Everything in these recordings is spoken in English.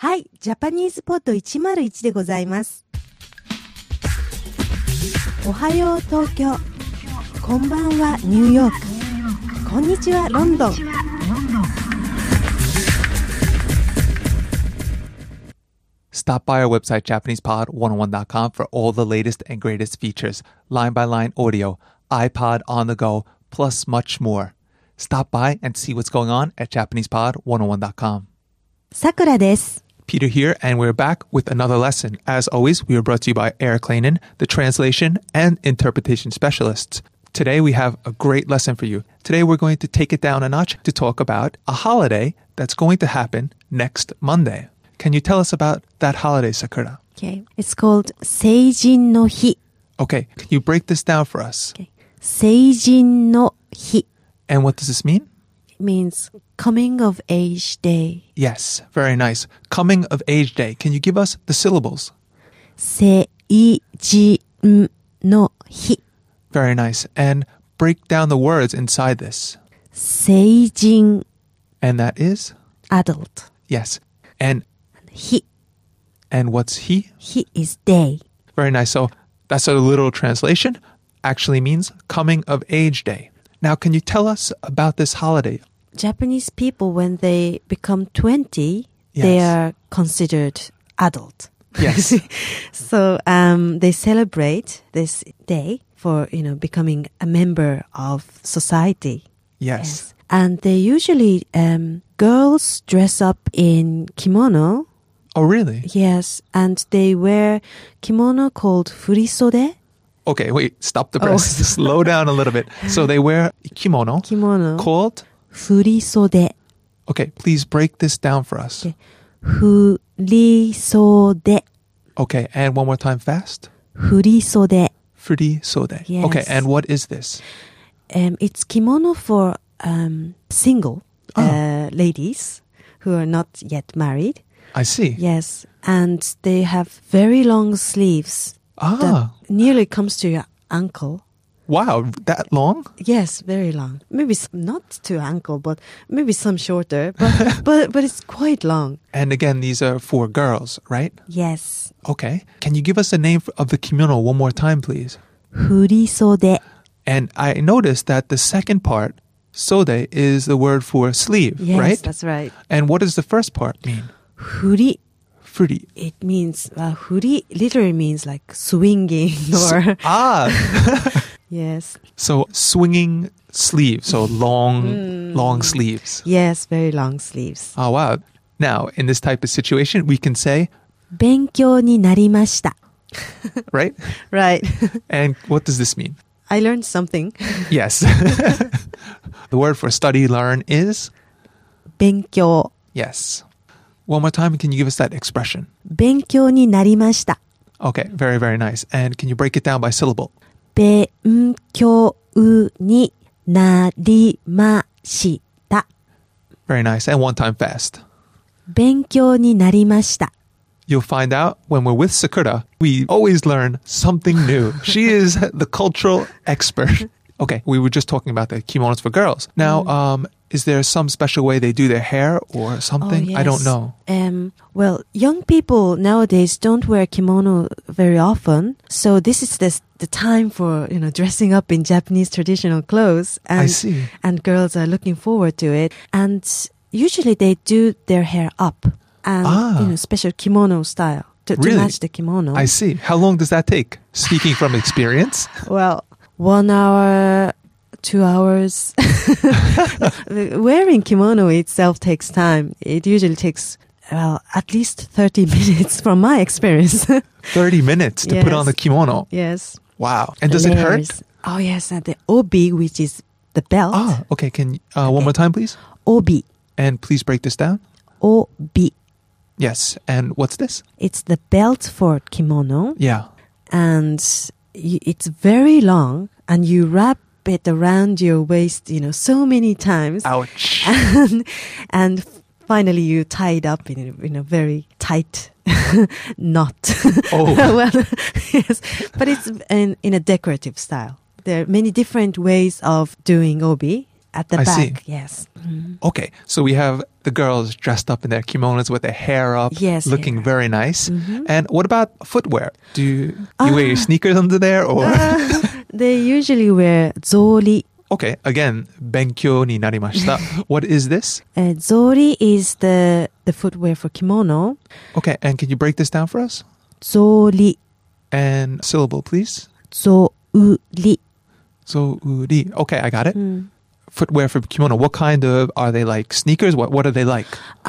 はい、ジャパニーズポッド101でございます。おはよう東京。こんばんはニューヨーク。こんにちはロンドン。 Stop by our website, JapanesePod101.com, for all the latest and greatest features, line-by-line audio, iPod on the go, plus much more. Stop by and see what's going on at JapanesePod101.com. さくらです。 Peter here, and we're back with another lesson. As always, we are brought to you by Eric Klainen, the translation and interpretation specialists. Today, we have a great lesson for you. Today, we're going to take it down a notch to talk about a holiday that's going to happen next Monday. Can you tell us about that holiday, Sakura? Okay. It's called 成人の日. Okay, can you break this down for us? Okay. 成人の日. And what does this mean? It means coming of age day. Yes, very nice. Coming of age day. Can you give us the syllables? 成人の日. Very nice. And break down the words inside this. 成人. And that is? Adult. Yes. And 日. And what's he? He is day. Very nice. So that's a literal translation. Actually means coming of age day. Now, can you tell us about this holiday? Japanese people, when they become 20, Yes. they are considered adult. Yes. So they celebrate this day for, becoming a member of society. Yes. And they usually, girls dress up in kimono. Oh, really? Yes. And they wear kimono called furisode. Okay, wait. Stop the press. Slow down a little bit. So they wear kimono. Kimono. Called? Furisode. Okay, please break this down for us. Okay. Furisode. Okay, and one more time fast. Furisode. Furisode. Yes. Okay, and what is this? It's kimono for single ladies who are not yet married. I see. Yes, and they have very long sleeves that nearly comes to your ankle. Wow, that long? Yes, very long. Maybe not to ankle, but maybe some shorter. But it's quite long. And again, these are for girls, right? Yes. Okay. Can you give us the name of the kimono one more time, please? Furisode. And I noticed that the second part, sode, is the word for sleeve, Yes, right? that's right. And what does the first part mean? Furi. Furi. It means, furi literally means like swinging or... Yes. So swinging sleeve, so long sleeves. Yes, very long sleeves. Oh, wow. Now, in this type of situation, we can say, 勉強になりました. right? Right. And what does this mean? I learned something. Yes. The word for study, learn is? 勉強. Yes. One more time, can you give us that expression? 勉強になりました. Okay, very, very nice. And can you break it down by syllable? 勉強になりました. Very nice. And one time fast. 勉強になりました. You'll find out when we're with Sakura, we always learn something new. She is the cultural expert. Okay, we were just talking about the kimonos for girls. Now, is there some special way they do their hair or something? Oh, yes. I don't know. Well, young people nowadays don't wear kimono very often. So this is the time for, dressing up in Japanese traditional clothes. And, I see. And girls are looking forward to it. And usually they do their hair up. And, special kimono style to match the kimono. I see. How long does that take? Speaking from experience? Well, 1 hour, 2 hours. Wearing kimono itself takes time. It usually takes, at least 30 minutes from my experience. 30 minutes to put on the kimono? Yes. Wow. And does it hurt? Oh, yes. And the obi, which is the belt. Okay. Can one more time, please? Obi. And please break this down. Obi. Yes. And what's this? It's the belt for kimono. Yeah. And it's very long, and you wrap it around your waist, so many times. Ouch. And finally you tie it up in a very tight knot. Oh. Well, yes. But it's in a decorative style. There are many different ways of doing obi. at the I back. see. Yes. Okay, so we have the girls dressed up in their kimonos with their hair up, Yes, looking hair. very nice. And what about footwear? Do you wear your sneakers under there, or? They usually wear zori. Okay, again, 勉強になりました. What is this? Zori is the footwear for kimono. Okay, and can you break this down for us? Zori. And syllable, please. Zouri. So-uri. Okay, I got it. Footwear for kimono. What kind of, are they like sneakers? What are they like?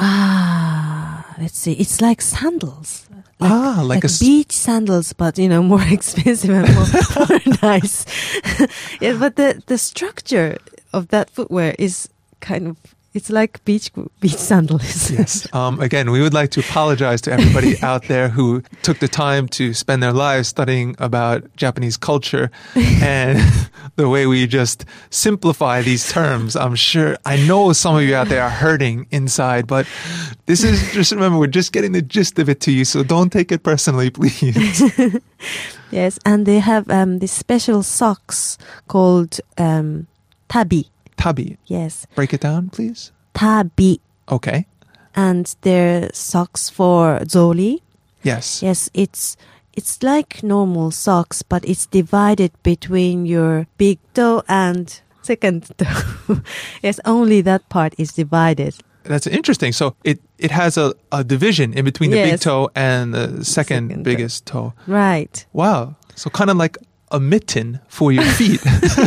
Let's see. It's like sandals. Like a beach sandals, but more expensive and more nice. Yeah, but the structure of that footwear is kind of, it's like beach sandals. Yes. Again, we would like to apologize to everybody out there who took the time to spend their lives studying about Japanese culture and the way we just simplify these terms. I know some of you out there are hurting inside, but this is, just remember, we're just getting the gist of it to you, so don't take it personally, please. Yes, and they have these special socks called tabi. Tabi. Yes. Break it down, please. Tabi. Okay. And they're socks for zori. Yes. Yes, it's like normal socks, but it's divided between your big toe and second toe. Yes, only that part is divided. That's interesting. So it has a division in between the big Yes. toe and the second Second biggest toe. Right. Wow. So kind of like a mitten for your feet.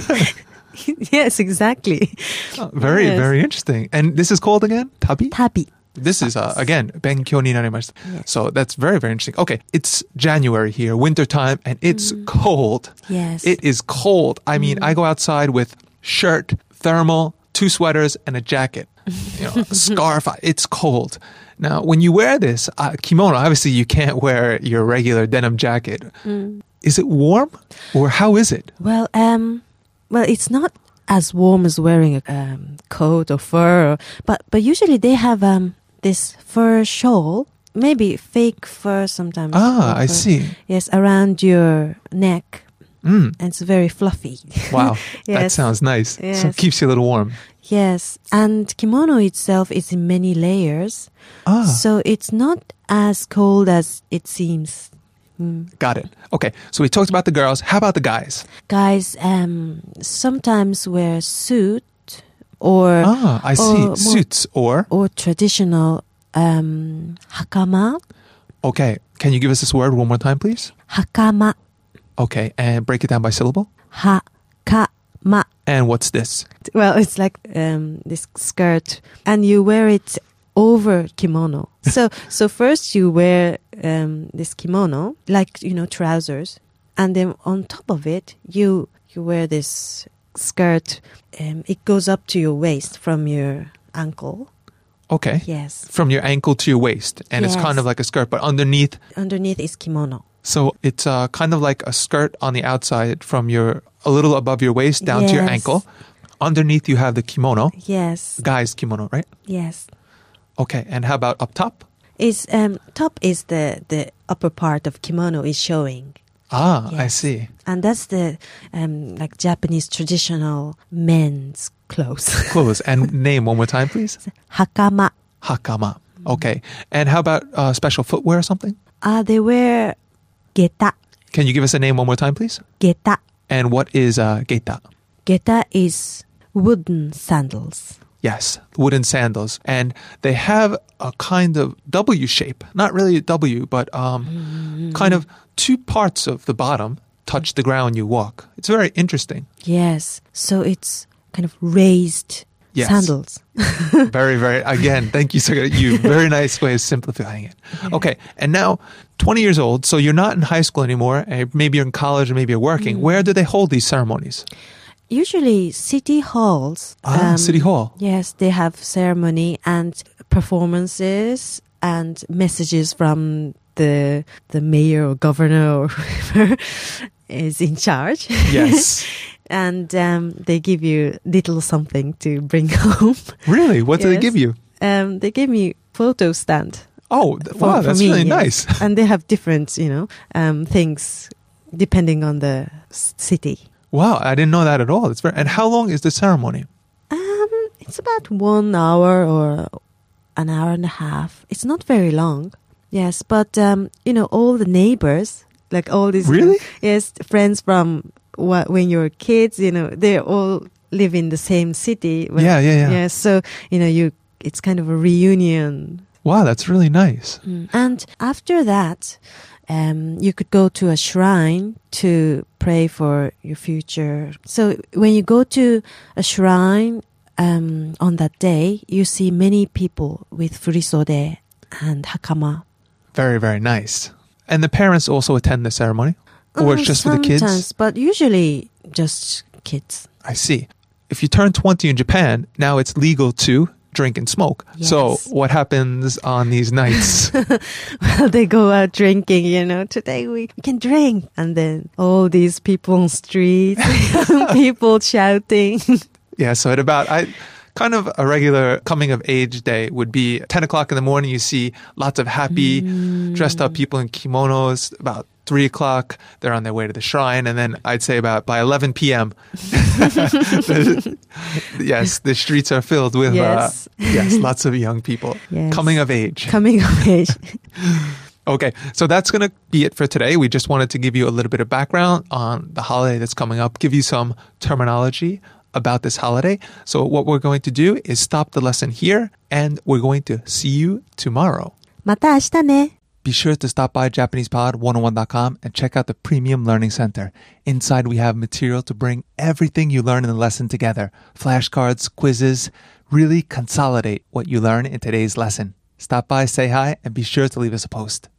Yes, exactly. Oh, very, Yes. very interesting. And this is called again? Tabi? Tabi. This is, again, 勉強になりました. Yes. So that's very, very interesting. Okay, it's January here, winter time, and it's cold. Yes. It is cold. I mean, I go outside with shirt, thermal, 2 sweaters, and a jacket. A scarf. It's cold. Now, when you wear this kimono, obviously you can't wear your regular denim jacket. Is it warm? Or how is it? Well, it's not as warm as wearing a coat or fur, but usually they have this fur shawl, maybe fake fur sometimes. I fur. see. Yes, around your neck. And it's very fluffy. Wow, that Yes. sounds nice. So Yes. it keeps you a little warm. Yes, and kimono itself is in many layers, so it's not as cold as it seems. Got it. Okay, so we talked about the girls. How about the guys? Guys sometimes wear suit or I see. more- Suits or traditional hakama. okay. Can you give us this word one more time, please? Hakama. Okay, and break it down by syllable. Hakama. And what's this? Well, it's like this skirt, and you wear it over kimono. So first you wear this kimono, like trousers, and then on top of it you wear this skirt. It goes up to your waist from your ankle. Okay. Yes. From your ankle to your waist, and it's Yes. kind of like a skirt, but underneath. Underneath is kimono. So it's kind of like a skirt on the outside from a little above your waist down to your Yes. ankle. Underneath you have the kimono, Yes. guy's kimono, right? Yes. Okay, and how about up top? Is top is the upper part of kimono is showing. I Yes. see. And that's the like Japanese traditional men's clothes. Clothes. And name one more time, please. Hakama. Hakama. Okay. And how about special footwear or something? They wear geta. Can you give us a name one more time, please? Geta. And what is geta? Geta is wooden sandals. Yes, wooden sandals. And they have a kind of W shape. Not really a W, but kind of 2 parts of the bottom touch the ground you walk. It's very interesting. Yes. So it's kind of raised Yes. sandals. Very, very, again, thank you, Suga. Very nice way of simplifying it. Okay, and now 20 years old, so you're not in high school anymore. Maybe you're in college or maybe you're working. Where do they hold these ceremonies? Usually city halls. City Hall. Yes, they have ceremony and performances and messages from the mayor or governor or whoever is in charge. Yes. And they give you little something to bring home. Really? What do they Yes. give you? They give me photo stand. Oh, wow, for that's me, really yes. nice. And they have different, things depending on the city. Wow, I didn't know that at all. And how long is the ceremony? It's about 1 hour or an hour and a half. It's not very long. Yes, but, all the neighbors, like all these... Really? Yes, friends from when you were kids, they all live in the same city. Yeah. Yes, so, it's kind of a reunion. Wow, that's really nice. And after that, you could go to a shrine to pray for your future. So when you go to a shrine on that day, you see many people with furisode and hakama. Very, very nice. And the parents also attend the ceremony? Or it's just for the kids? Sometimes, but usually just kids. I see. If you turn 20 in Japan, now it's legal to drink and smoke. Yes. So what happens on these nights? Well, they go out drinking, today we can drink. And then all these people on streets, people shouting. Yeah, so at about... kind of a regular coming of age day would be 10 o'clock in the morning. You see lots of happy, dressed up people in kimonos. About 3 o'clock, they're on their way to the shrine. And then I'd say by 11 p.m., the streets are filled with, lots of young people. Yes. Coming of age. Coming of age. Okay, so that's going to be it for today. We just wanted to give you a little bit of background on the holiday that's coming up, give you some terminology about this holiday. So what we're going to do is stop the lesson here, and we're going to see you tomorrow. また明日ね. Be sure to stop by JapanesePod101.com and check out the Premium Learning Center. Inside, we have material to bring everything you learn in the lesson together. Flashcards, quizzes, really consolidate what you learn in today's lesson. Stop by, say hi, and be sure to leave us a post.